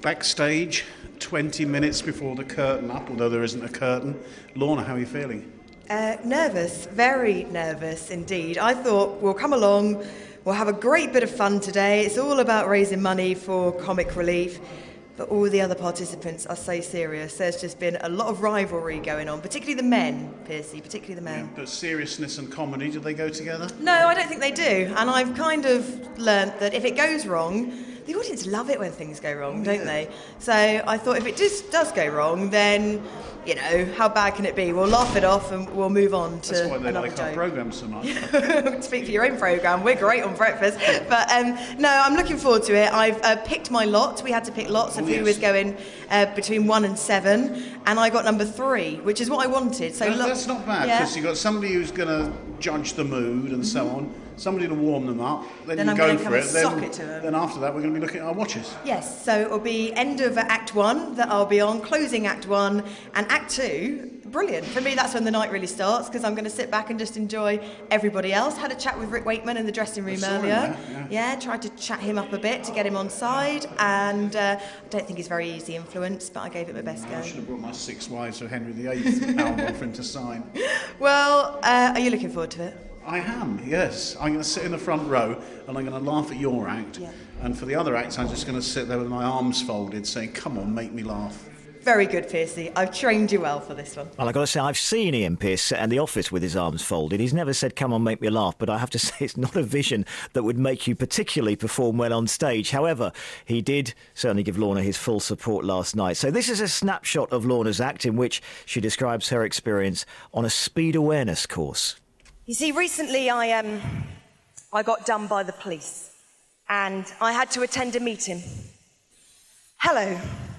backstage, 20 minutes before the curtain up, although there isn't a curtain. Lorna, how are you feeling? Nervous, very nervous indeed. I thought we'll come along, we'll have a great bit of fun today. It's all about raising money for Comic Relief. But all the other participants are so serious. There's just been a lot of rivalry going on, particularly the men, Piercy, particularly the men. Yeah, but seriousness and comedy, do they go together? No, I don't think they do. And I've kind of learnt that if it goes wrong, the audience love it when things go wrong, don't they? So I thought if it just does go wrong, then, you know, how bad can it be? We'll laugh it off and we'll move on to That's why they another like joke. our programme so much. Speak for your own programme. We're great on breakfast. But no, I'm looking forward to it. I've picked my lot. We had to pick lots of who was going between 1 and 7, and I got number 3, which is what I wanted. So that's not bad, because you've got somebody who's going to judge the mood and so on, somebody to warm them up, then you I'm go gonna for come it. and sock it to them. Then after that, we're going to be looking at our watches. Yes, so it'll be end of Act 1 that I'll be on, closing Act 1, and Act 2, brilliant. For me, that's when the night really starts, because I'm going to sit back and just enjoy everybody else. Had a chat with Rick Wakeman in the dressing room earlier. Yeah, tried to chat him up a bit to get him on side, and I don't think he's very easy influence, but I gave it my best go. I should have brought my 6 Wives of Henry VIII album for him to sign. Well, are you looking forward to it? I am, yes. I'm going to sit in the front row and I'm going to laugh at your act. Yeah. And for the other acts, I'm just going to sit there with my arms folded saying, come on, make me laugh. Very good, Piercy. I've trained you well for this one. Well, I've got to say, I've seen Ian Pearce sit in the office with his arms folded. He's never said, come on, make me laugh, but I have to say it's not a vision that would make you particularly perform well on stage. However, he did certainly give Lorna his full support last night. So this is a snapshot of Lorna's act in which she describes her experience on a speed awareness course. You see, recently I got done by the police and I had to attend a meeting. Hello,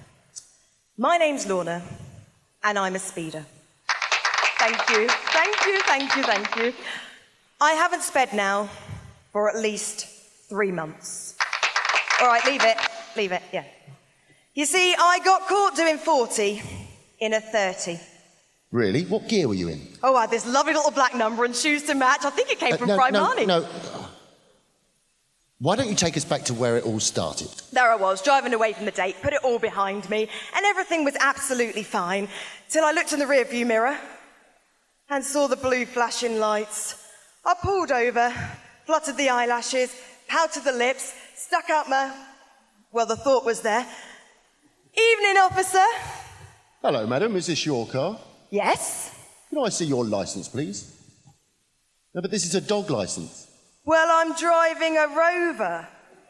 my name's Lorna and I'm a speeder. Thank you, thank you, thank you, thank you. I haven't sped now for at least 3 months. All right, leave it, yeah. You see, I got caught doing 40 in a 30. Really? What gear were you in? Oh, I had this lovely little black number and shoes to match. I think it came from Primani. No. Why don't you take us back to where it all started? There I was, driving away from the date, put it all behind me, and everything was absolutely fine, till I looked in the rearview mirror and saw the blue flashing lights. I pulled over, fluttered the eyelashes, pouted the lips, stuck out well, the thought was there. Evening, officer. Hello, madam. Is this your car? Yes? Can I see your licence, please? No, but this is a dog licence. Well, I'm driving a Rover.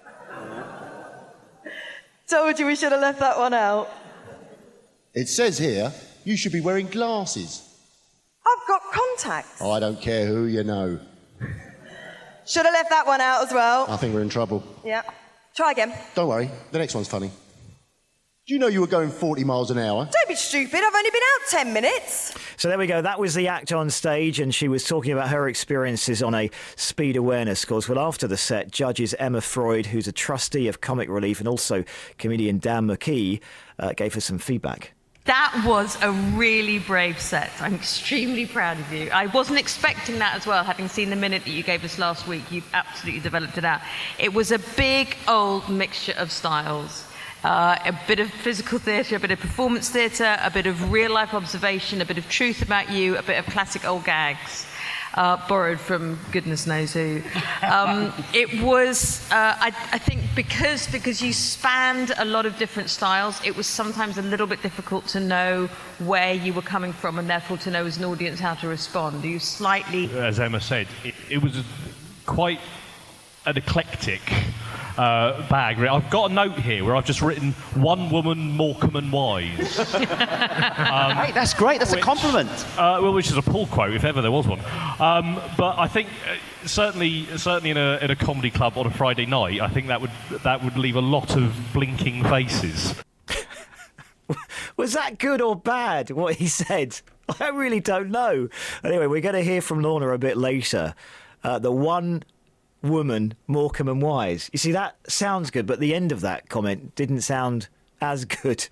Told you we should have left that one out. It says here you should be wearing glasses. I've got contacts. Oh, I don't care who you know. Should have left that one out as well. I think we're in trouble. Yeah. Try again. Don't worry, the next one's funny. Do you know you were going 40 miles an hour? Don't be stupid, I've only been out 10 minutes. So there we go. That was the act on stage, and she was talking about her experiences on a speed awareness course. Well, after the set, judges Emma Freud, who's a trustee of Comic Relief, and also comedian Dan McKee, gave her some feedback. That was a really brave set. I'm extremely proud of you. I wasn't expecting that as well, having seen the minute that you gave us last week. You absolutely developed it out. It was a big, old mixture of styles. A bit of physical theatre, a bit of performance theatre, a bit of real-life observation, a bit of truth about you, a bit of classic old gags, borrowed from goodness knows who. It was, I think, because you spanned a lot of different styles, it was sometimes a little bit difficult to know where you were coming from and therefore to know as an audience how to respond. You slightly... As Emma said, it was quite an eclectic bag. I've got a note here where I've just written "one woman, Morecambe and Wise." Hey, that's great. That's a compliment. Which is a pull quote, if ever there was one. But I think certainly in a comedy club on a Friday night, I think that would leave a lot of blinking faces. Was that good or bad, what he said? I really don't know. Anyway, we're going to hear from Lorna a bit later. The one woman, Morecambe and Wise. You see, that sounds good, but the end of that comment didn't sound as good.